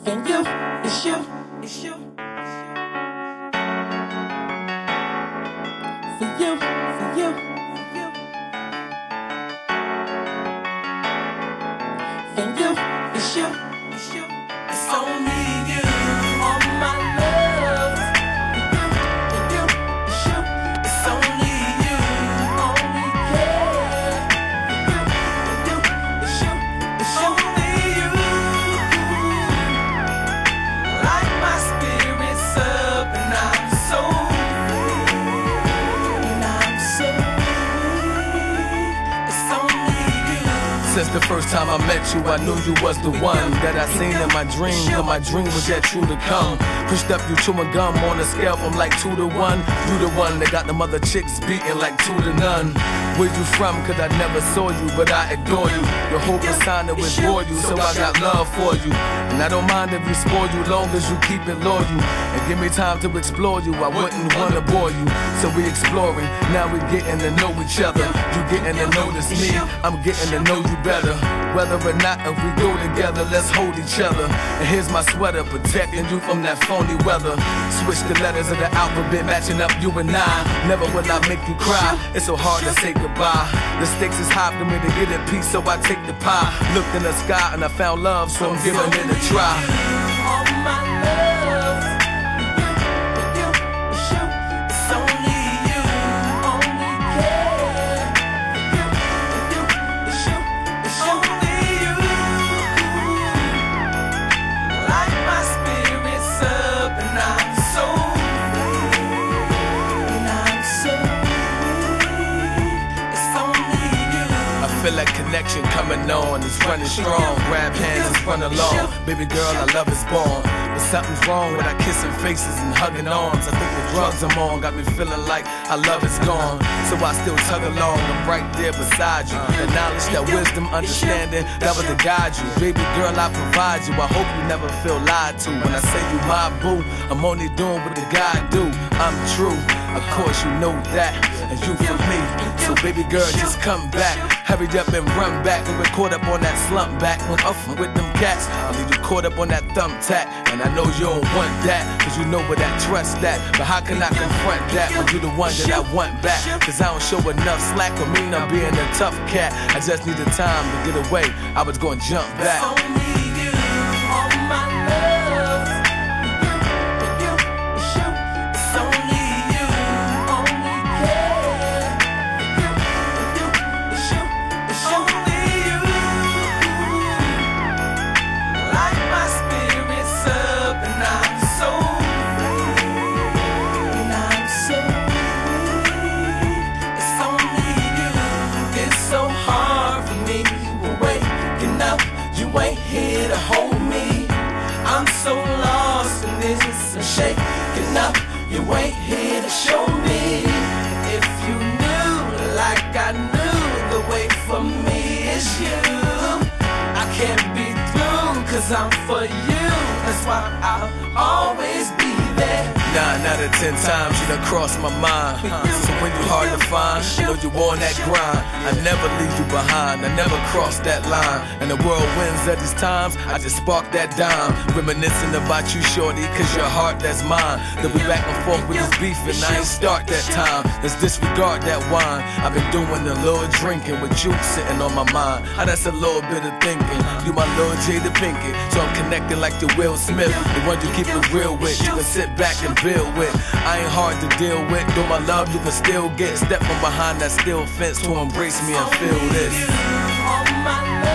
And you, it's you, it's you. For you, for you, for you. And you, it's you, it's you. It's only you, all my love. And you, it's you. It's only you, only care. And you, it's you, it's only you. Light my spirits up and I'm so it's only you. Since the first time I met you, I knew you was the one that I seen in my dream, cause my dream was yet true to come. Pushed up you chewing gum on a scale from like 2 to 1. You the one that got the mother chicks beating like 2 to none. Where you from? Cause I never saw you, but I adore you. Your whole persona was for you, so I got love for you. And I don't mind if you spoil you, long as you keep it loyal. And give me time to explore you, I wouldn't wanna bore you. So we exploring, now we getting to know each other. You getting to notice me, I'm getting to know you better. Whether or not if we go together, let's hold each other. And here's my sweater, protecting you from that phony weather. Switch the letters of the alphabet, matching up you and I. Never will I make you cry, it's so hard to say goodbye. The stakes is high for me to get a piece, so I take the pie. Looked in the sky and I found love, so I'm giving it a try. All my love, you, it's you. It's only you, only care. You, it's you, it's only you. Light my spirits up and I'm so it's only you. I feel that connection coming on, it's running strong. Grab hands, let's run along. Baby girl, our love is born. But something's wrong with our kissing faces and hugging arms. I think the drugs I'm on got me feeling like our love is gone. So I still tug along, I'm right there beside you. The knowledge, that wisdom, understanding, that was to guide you. Baby girl, I provide you. I hope you never feel lied to. When I say you my boo, I'm only doing what the guy do. I'm true, of course you know that. And you for me, so baby girl, just come back. Hurry up and run back. When we're caught up on that slump back. When off with them cats, I'll leave you caught up on that thumbtack. And I know you don't want that, cause you know where that trust at. But how can I confront that when you the one that I want back? Cause I don't show enough slack for me not being a tough cat. I just need the time to get away, I was gonna jump back. It's only you, all my love. You, it's you. It's only you, only care. You, it's you. It's only you. Light my spirits up and I'm so it's only you. It's so hard for me. We're waking up, you ain't here to hold me. I'm so lost in this, I'm shaking up, you ain't here to show me. If you knew like I knew, the way for me is you. I can't be through, cause I'm for you. That's why I'll always be there. 9 out of 10 times you done crossed my mind. So when you hard to find, you know you on that grind. I never leave you behind, I never cross that line. And the world wins at these times, I just spark that dime. Reminiscing about you, shorty, cause your heart, that's mine. Then we back and forth with this beef and I ain't start that time. Let's disregard that wine. I've been doing a little drinking with you sitting on my mind. That's a little bit of thinking. You my little Jada Pinkett, so I'm connected like the Will Smith. The one you keep it real with, you can sit back and build with. I ain't hard to deal with, though my love you can still get. Step from behind that steel fence to embrace me and feel this. All my love.